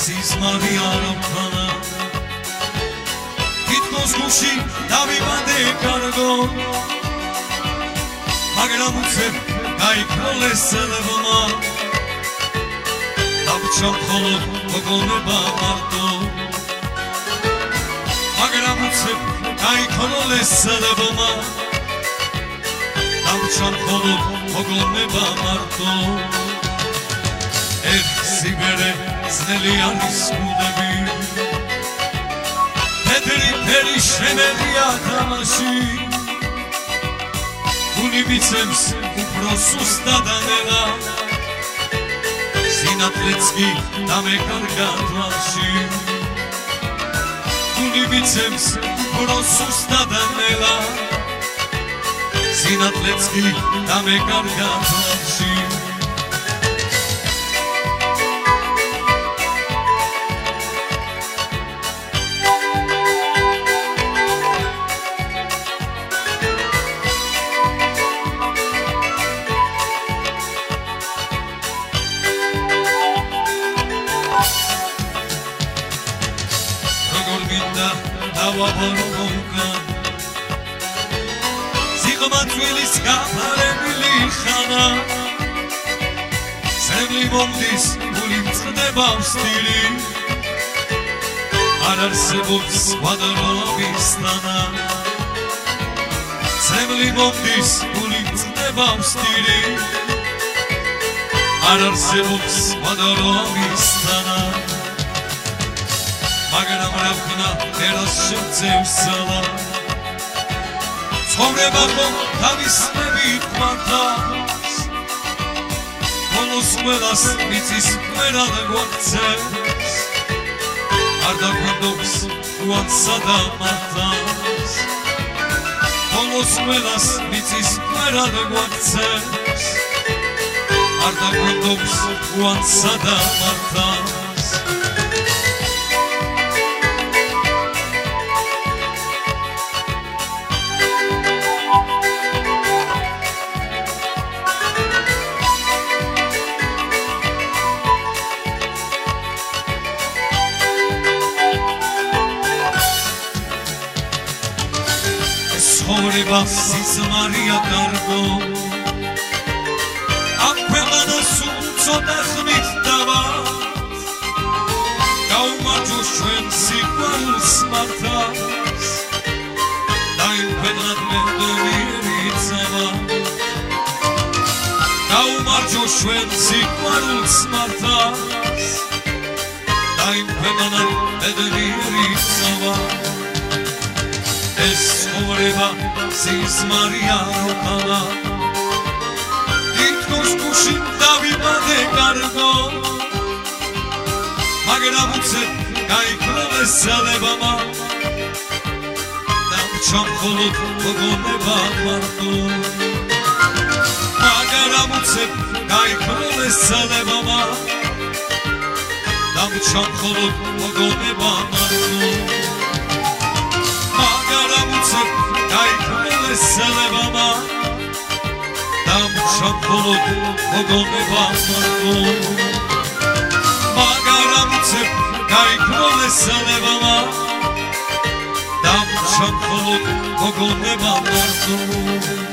სიზმარი არ ამქანა თითქოს გულში დავიბადე კარგო მაგრამ უცებ გაიქროლეს ცელებმა დავჭა მხოლოდ მოგონება მარტო მაგრამ უცებ გაიქროლეს ცელებმა დავჭა მხოლოდ მოგონება მარტო სიბერე ძნელი არის გუდები თეთრი ფერი შემერია თამაში გული მიცემს უფრო სუსტად ანელა სინათლეც კი დამეკარგა თვალში გული მიცემს უფრო სუსტად ანელა სინათლეც კი დამეკარგა თვალში სიღმათვილის გაფარებული ხანა სემლი მომდის გული მწყდება სტილი არ არსებობს სხვადასხვის თანა სემლი მომდის გული მწყდება სტილი არ არსებობს სხვადასხვის თანა მაგრამ რა ვქნა ერას შემწევს ძალა ცხოვრება ხომ თავისმებით მართავს ბოლოს ყველას მიწის მერად გვაქცევს არ დაგვენდობს უანსა და მართავს ბოლოს ყველას მიწის მერად გვაქცევს არ დაგვენდობს უანსა და მართავს ცხოვრება სიზმარია კარგო ამ ქვეყანას ცოტა ხნით დავართ გაუმარჯოს ჩვენ სიყვარულს მართავს დაიმკვიდრად მევდომიერი წავა გაუმარჯოს ჩვენ სიყვარულს მართავს დაიმკვიდრად მევდომიერი წავა ეს ცხოვრება სიზმარია როხანა თითქოს გულში დავიბადე კარგო მაგრამ უცებ გაიქროლეს ძალებმა დავჭა მხოლოდ მოგონება მარტო მაგრამ უცებ გაიქროლეს ძალებმა დავჭა მხოლოდ მოგონება მარტო გაიქროლეს ძალებმა დავჭა მხოლოდ მოგონება მარტო მაგრამ უცებ გაიქროლეს ძალებმა დავჭა მხოლოდ მოგონება მარტო